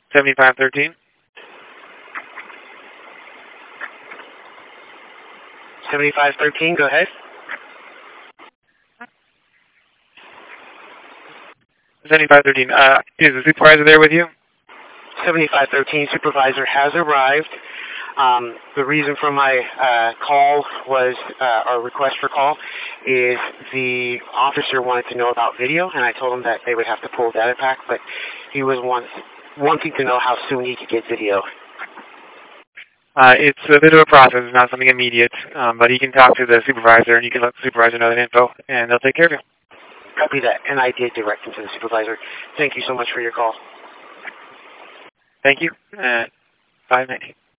7513. 7513, go ahead. 7513. Is the supervisor there with you? 7513, supervisor has arrived. The reason for my call was, or request for call, is the officer wanted to know about video, and I told him that they would have to pull a data pack, but he was wanting to know how soon he could get video. It's a bit of a process. It's not something immediate, but he can talk to the supervisor, and you can let the supervisor know that info, and they'll take care of you. Copy that, and I did direct him to the supervisor. Thank you so much for your call. Thank you. 590.